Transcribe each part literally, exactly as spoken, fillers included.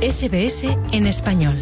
S B S en español.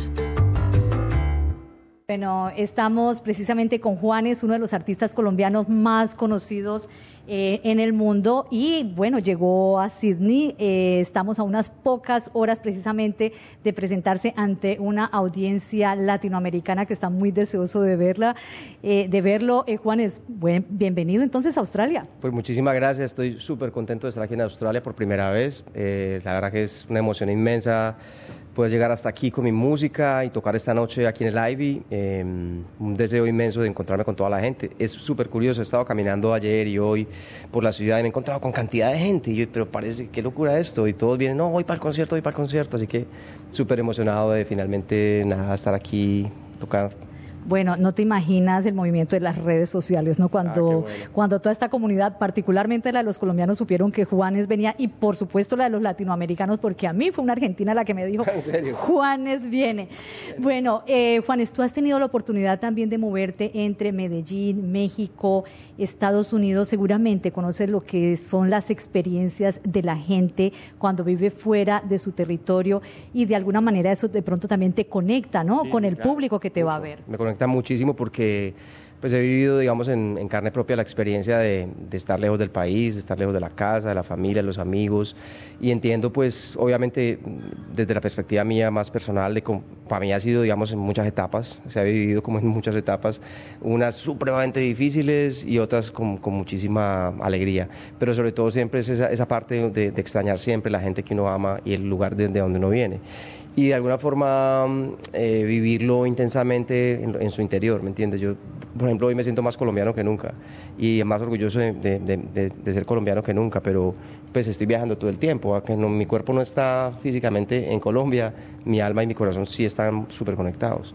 Bueno, estamos precisamente con Juanes, uno de los artistas colombianos más conocidos eh, en el mundo, y bueno, llegó a Sydney. Eh, estamos a unas pocas horas precisamente de presentarse ante una audiencia latinoamericana que está muy deseoso de verla, eh, de verlo. Eh, Juanes, buen, bienvenido entonces a Australia. Pues muchísimas gracias, estoy súper contento de estar aquí en Australia por primera vez. Eh, la verdad que es una emoción inmensa poder llegar hasta aquí con mi música y tocar esta noche aquí en el Ivy. Eh, un deseo inmenso de encontrarme con toda la gente. Es súper curioso, he estado caminando ayer y hoy por la ciudad y me he encontrado con cantidad de gente. Y yo, pero parece, qué locura esto. Y todos vienen, no, voy para el concierto, voy para el concierto. Así que súper emocionado de finalmente nada, estar aquí, tocar. Bueno, no te imaginas el movimiento de las redes sociales, ¿no? Cuando, ah, bueno. cuando toda esta comunidad, particularmente la de los colombianos, supieron que Juanes venía, y por supuesto la de los latinoamericanos, porque a mí fue una argentina la que me dijo, ¿en serio? Juanes viene. Bueno, eh, Juanes, tú has tenido la oportunidad también de moverte entre Medellín, México, Estados Unidos. Seguramente conoces lo que son las experiencias de la gente cuando vive fuera de su territorio, y de alguna manera eso de pronto también te conecta, ¿no? Sí, con el claro, público que te mucho. va a ver. Me conecta muchísimo porque pues he vivido, digamos, en, en carne propia la experiencia de, de estar lejos del país, de estar lejos de la casa, de la familia, de los amigos, y entiendo, pues, obviamente, desde la perspectiva mía más personal, de cómo, para mí ha sido, digamos, en muchas etapas, se ha vivido como en muchas etapas, unas supremamente difíciles y otras con, con muchísima alegría, pero sobre todo siempre es esa, esa parte de, de extrañar siempre la gente que uno ama y el lugar de, de donde uno viene. Y de alguna forma eh, vivirlo intensamente en, en su interior, ¿me entiendes? Yo, por ejemplo, hoy me siento más colombiano que nunca y más orgulloso de, de, de, de ser colombiano que nunca, pero pues estoy viajando todo el tiempo, ¿a? Que no, mi cuerpo no está físicamente en Colombia, mi alma y mi corazón sí están súper conectados.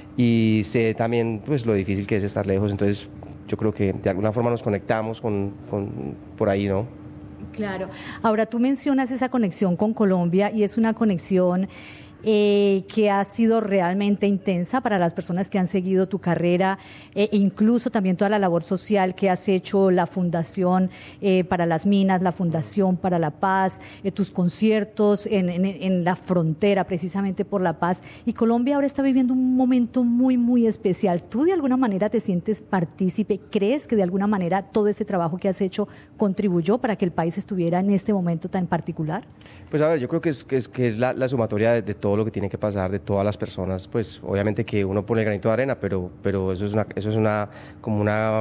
Y sé también pues lo difícil que es estar lejos, entonces yo creo que de alguna forma nos conectamos con, con por ahí, ¿no? Claro. Ahora, tú mencionas esa conexión con Colombia, y es una conexión Eh, que ha sido realmente intensa para las personas que han seguido tu carrera, eh, e incluso también toda la labor social que has hecho, la Fundación eh, para las Minas, la Fundación para la Paz, eh, tus conciertos en, en, en la frontera precisamente por la paz. Y Colombia ahora está viviendo un momento muy, muy especial. ¿Tú de alguna manera te sientes partícipe? ¿Crees que de alguna manera todo ese trabajo que has hecho contribuyó para que el país estuviera en este momento tan particular? Pues a ver, yo creo que es, que es, que es la, la sumatoria de, de todo lo que tiene que pasar, de todas las personas. Pues obviamente que uno pone el granito de arena, pero, pero eso es una, eso es una como una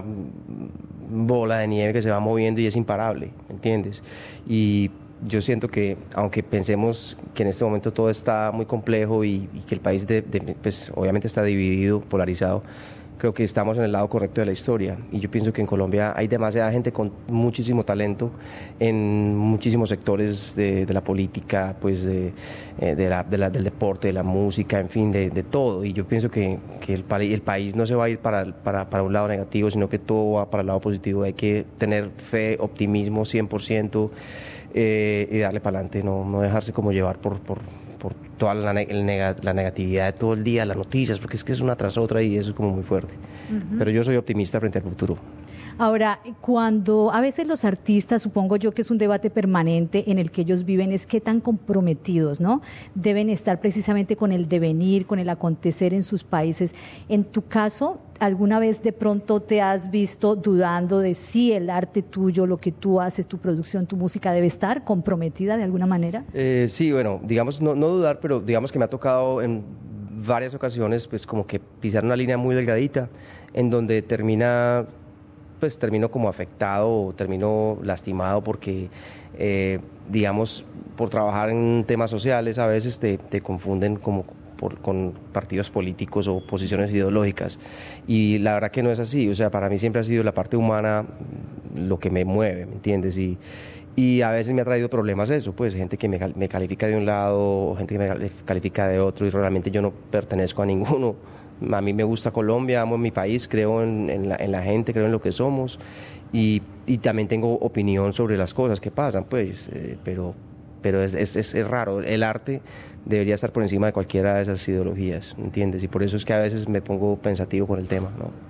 bola de nieve que se va moviendo y es imparable, ¿me entiendes? Y yo siento que, aunque pensemos que en este momento todo está muy complejo y, y que el país de, de, pues obviamente está dividido, polarizado, creo que estamos en el lado correcto de la historia, y yo pienso que en Colombia hay demasiada gente con muchísimo talento en muchísimos sectores de, de la política, pues de, de la, de la, del deporte, de la música, en fin, de, de todo, y yo pienso que, que el, el país no se va a ir para, para, para un lado negativo, sino que todo va para el lado positivo. Hay que tener fe, optimismo cien por ciento eh, y darle para adelante, no, no dejarse como llevar por... por por toda la, el nega, la negatividad de todo el día, las noticias, porque es que es una tras otra y eso es como muy fuerte. Uh-huh. Pero yo soy optimista frente al futuro. Ahora, cuando a veces los artistas, supongo yo que es un debate permanente en el que ellos viven, es qué tan comprometidos, ¿no?, deben estar precisamente con el devenir, con el acontecer en sus países. En tu caso, ¿alguna vez de pronto te has visto dudando de si el arte tuyo, lo que tú haces, tu producción, tu música, debe estar comprometida de alguna manera? Eh, sí, bueno, digamos, no, no dudar, pero digamos que me ha tocado en varias ocasiones, pues como que pisar una línea muy delgadita, en donde termina... pues termino como afectado o termino lastimado porque, eh, digamos, por trabajar en temas sociales a veces te, te confunden como por, con partidos políticos o posiciones ideológicas, y la verdad que no es así. O sea, para mí siempre ha sido la parte humana lo que me mueve, ¿me entiendes? Y, y a veces me ha traído problemas eso, pues gente que me, me califica de un lado o gente que me califica de otro, y realmente yo no pertenezco a ninguno. A mí me gusta Colombia, amo mi país, creo en, en, la, en la gente, creo en lo que somos, y, y también tengo opinión sobre las cosas que pasan, pues, eh, pero, pero es, es, es raro. El arte debería estar por encima de cualquiera de esas ideologías, ¿entiendes? Y por eso es que a veces me pongo pensativo con el tema, ¿no?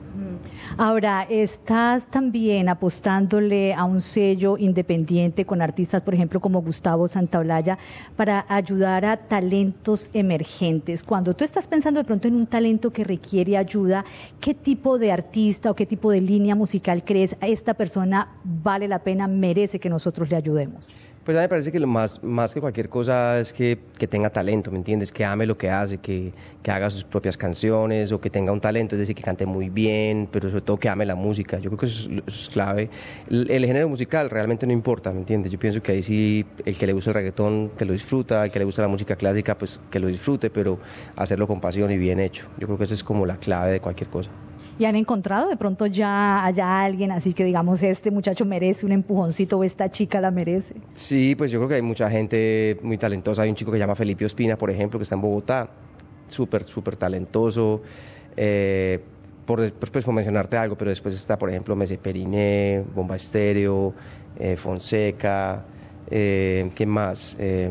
Ahora, estás también apostándole a un sello independiente con artistas, por ejemplo, como Gustavo Santaolalla, para ayudar a talentos emergentes. Cuando tú estás pensando de pronto en un talento que requiere ayuda, ¿qué tipo de artista o qué tipo de línea musical crees a esta persona vale la pena, merece que nosotros le ayudemos? Pues a mí me parece que lo más, más que cualquier cosa es que, que tenga talento, ¿me entiendes? Que ame lo que hace, que, que haga sus propias canciones o que tenga un talento, es decir, que cante muy bien, pero sobre todo que ame la música. Yo creo que eso es, eso es clave. El, el género musical realmente no importa, ¿me entiendes? Yo pienso que ahí sí, el que le gusta el reggaetón, que lo disfruta, el que le gusta la música clásica, pues que lo disfrute, pero hacerlo con pasión y bien hecho. Yo creo que esa es como la clave de cualquier cosa. ¿Y han encontrado de pronto ya allá alguien así que digamos este muchacho merece un empujoncito o esta chica la merece? Sí, pues yo creo que hay mucha gente muy talentosa. Hay un chico que se llama Felipe Ospina, por ejemplo, que está en Bogotá, súper, súper talentoso. Eh, por, pues, pues por mencionarte algo, pero después está, por ejemplo, Mese Periné, Bomba Estéreo, eh, Fonseca, eh, ¿qué más? Eh,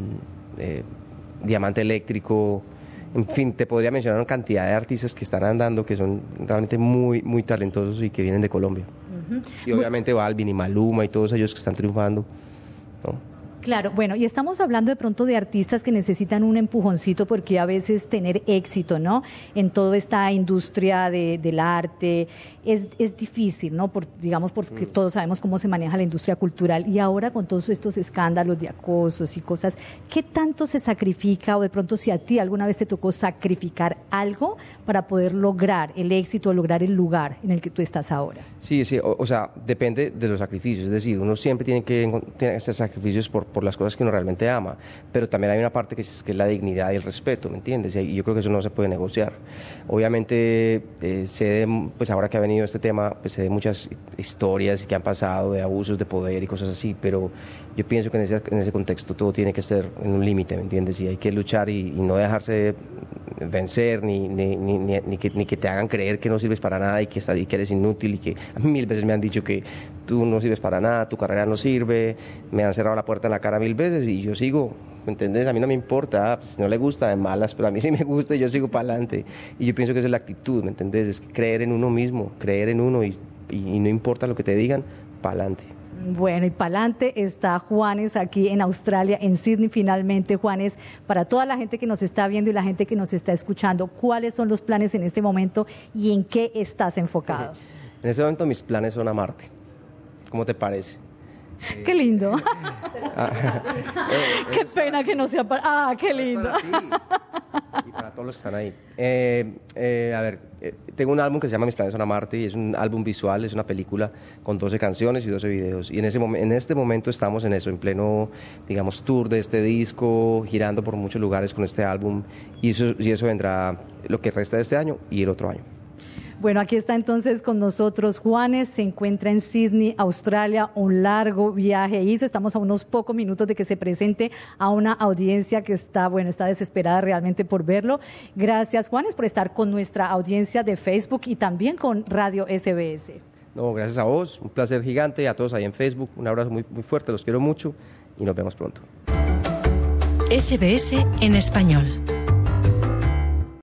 eh, Diamante Eléctrico. En fin, te podría mencionar una cantidad de artistas que están andando, que son realmente muy, muy talentosos y que vienen de Colombia. Uh-huh. Y obviamente Balvin y Maluma y todos ellos que están triunfando, ¿no? Claro, bueno, y estamos hablando de pronto de artistas que necesitan un empujoncito porque a veces tener éxito, ¿no? En toda esta industria de, del arte es, es difícil, ¿no? Por, digamos, porque mm. todos sabemos cómo se maneja la industria cultural y ahora con todos estos escándalos de acosos y cosas, ¿qué tanto se sacrifica o de pronto si a ti alguna vez te tocó sacrificar algo para poder lograr el éxito o lograr el lugar en el que tú estás ahora? Sí, sí, o, o sea, depende de los sacrificios, es decir, uno siempre tiene que, tiene que hacer sacrificios por por las cosas que uno realmente ama, pero también hay una parte que es, que es la dignidad y el respeto, ¿me entiendes? Y yo creo que eso no se puede negociar. Obviamente, eh, sé de, pues ahora que ha venido este tema, pues sé de muchas historias que han pasado, de abusos de poder y cosas así, pero yo pienso que en ese, en ese contexto todo tiene que ser en un límite, ¿me entiendes? Y hay que luchar y, y no dejarse vencer, ni, ni, ni, ni, ni, que, ni que te hagan creer que no sirves para nada y que, y que eres inútil, y que a mí mil veces me han dicho que tú no sirves para nada, tu carrera no sirve, me han cerrado la puerta en la cara mil veces y yo sigo, ¿me entiendes? A mí no me importa, pues, no le gusta de malas, pero a mí sí me gusta y yo sigo para adelante. Y yo pienso que esa es la actitud, ¿me entiendes? Es creer en uno mismo, creer en uno y, y, y no importa lo que te digan, para adelante. Bueno, y para adelante está Juanes aquí en Australia, en Sydney. Finalmente, Juanes, para toda la gente que nos está viendo y la gente que nos está escuchando, ¿cuáles son los planes en este momento y en qué estás enfocado? En este momento mis planes son amarte. ¿Cómo te parece? ¡Qué lindo! ¡Qué pena que no sea para... ¡Ah, qué lindo! Es para ti y para todos los que están ahí. Eh, eh, a ver, eh, tengo un álbum que se llama Mis planes son amarte y es un álbum visual, es una película con doce canciones y doce videos. Y en, ese mom- en este momento estamos en eso, en pleno, digamos, tour de este disco, girando por muchos lugares con este álbum. Y eso, y eso vendrá lo que resta de este año y el otro año. Bueno, aquí está entonces con nosotros Juanes, se encuentra en Sydney, Australia, un largo viaje hizo, estamos a unos pocos minutos de que se presente a una audiencia que está, bueno, está desesperada realmente por verlo. Gracias, Juanes, por estar con nuestra audiencia de Facebook y también con Radio S B S. No, gracias a vos, un placer gigante, a todos ahí en Facebook, un abrazo muy, muy fuerte, los quiero mucho y nos vemos pronto. S B S en español.